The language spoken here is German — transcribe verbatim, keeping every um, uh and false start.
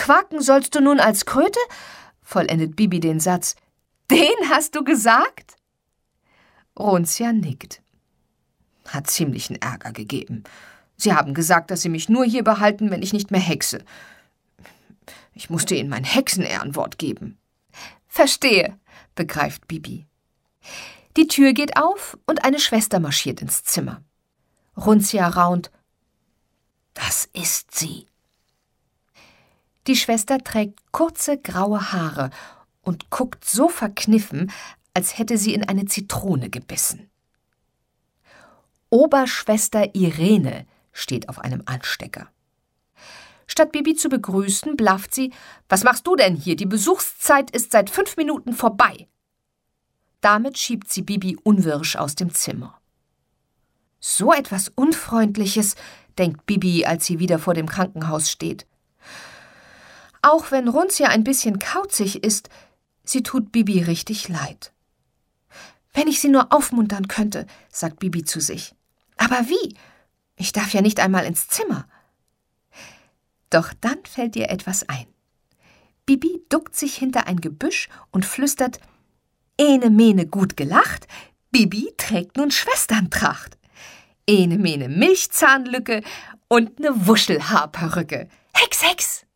quaken sollst du nun als Kröte?« vollendet Bibi den Satz. »Den hast du gesagt?« Runzia nickt. »Hat ziemlichen Ärger gegeben. Sie haben gesagt, dass sie mich nur hier behalten, wenn ich nicht mehr hexe. Ich musste ihnen mein Hexenehrenwort geben.« »Verstehe«, begreift Bibi. Die Tür geht auf und eine Schwester marschiert ins Zimmer. Runzia raunt. »Das ist sie.« Die Schwester trägt kurze graue Haare und guckt so verkniffen, als hätte sie in eine Zitrone gebissen. »Oberschwester Irene« steht auf einem Anstecker. Statt Bibi zu begrüßen, blafft sie: »Was machst du denn hier? Die Besuchszeit ist seit fünf Minuten vorbei.« Damit schiebt sie Bibi unwirsch aus dem Zimmer. »So etwas Unfreundliches«, denkt Bibi, als sie wieder vor dem Krankenhaus steht. Auch wenn Runzia ein bisschen kauzig ist, sie tut Bibi richtig leid. »Wenn ich sie nur aufmuntern könnte«, sagt Bibi zu sich. »Aber wie? Ich darf ja nicht einmal ins Zimmer.« Doch dann fällt ihr etwas ein. Bibi duckt sich hinter ein Gebüsch und flüstert: »Ene mene gut gelacht, Bibi trägt nun Schwesterntracht. Ene mene Milchzahnlücke und ne Wuschelhaarperücke. Hex, Hex!«